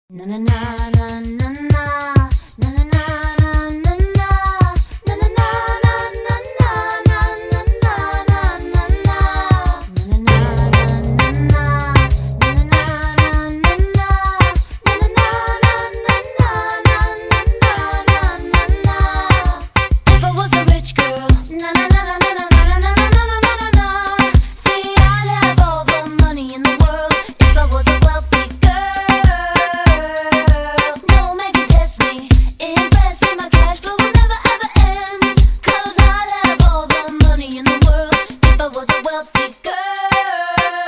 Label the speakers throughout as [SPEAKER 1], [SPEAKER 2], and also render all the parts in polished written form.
[SPEAKER 1] Na na na na na na na na na na na na na na If I was a rich girl, na na na na na na na na na na, see I'd have all the money in the world. If I was a wealthy girl, no man can test me, impress me. My cash flow will never ever end, 'cause I'd have all the money in the world. If I was a wealthy girl,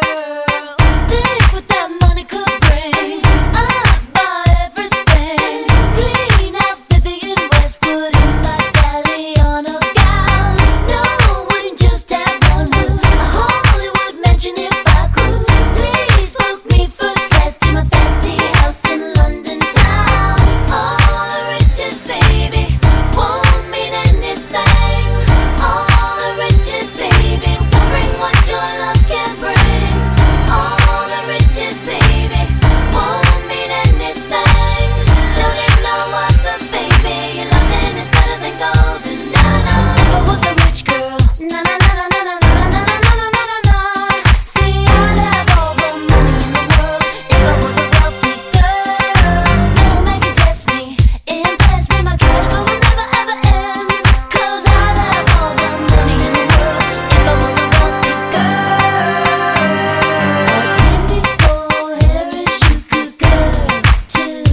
[SPEAKER 1] think what that money could bring. I'd buy everything, clean out Vivian Westwood in my Galliano gown. No, wouldn't just have one wood, a Hollywood mansion if I could. Please book me first class to my fancy house in London town. All the riches, baby, won't mean anything. All the riches, baby, won't bring what your love can bring. All the riches, baby, won't mean anything. Don't even know what the baby your loving is better than gold. If I was a rich girl, na na na na na na na na na na na na, see I'd have all the money in the world. If I was a wealthy girl, no man can test me, impress me. My cash flow will never ever end, 'cause I'd have all the money in the world. If I was a wealthy girl, candy for Harris, sugar girls too,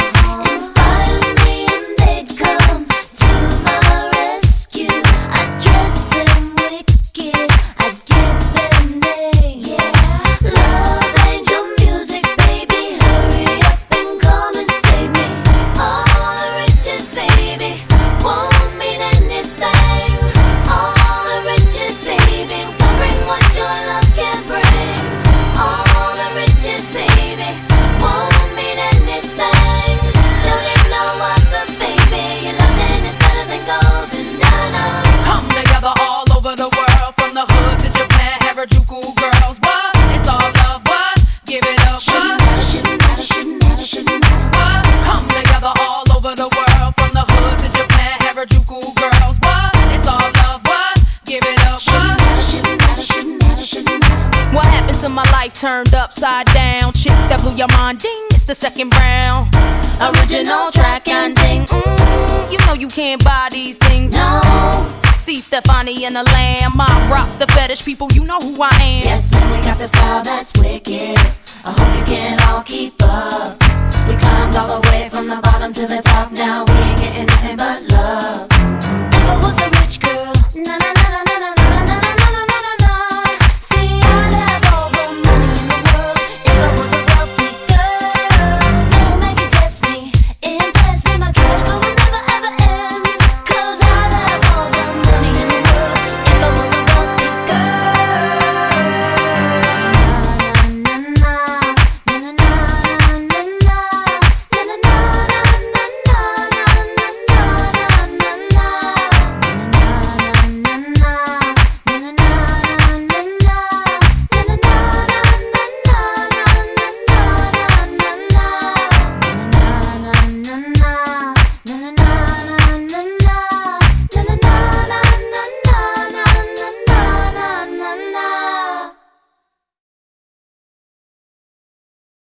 [SPEAKER 1] inspire me and they'd come to my rescue. I'd dress them wicked, I'd give them names. Love angel music, baby, hurry up and come and save me. All the riches, baby, won't mean anything. All the riches, baby, won't bring what your love can bring. All the riches, baby, won't mean anything. Don't even know what the baby your loving is better than golden.
[SPEAKER 2] Come together all over the world, from the hood to Japan, Harajuku girls. What? It's all love. What? Give it up. What?
[SPEAKER 1] Shouldn't matter.
[SPEAKER 2] What? Come together all over the world, from the hood to Japan, Harajuku girls. What? It's all love. What? Give it up. What?
[SPEAKER 1] Shouldn't matter.
[SPEAKER 2] What happened to my life turned upside down? Chicks that blew your mind, ding, it's the second round. Original track and ding, you know you can't buy these things.
[SPEAKER 1] No.
[SPEAKER 2] See Stefani and the Lamb, I rock the fetish people, you know who I am.
[SPEAKER 1] Yes, man, we got the style that's wicked. I hope you can all keep up.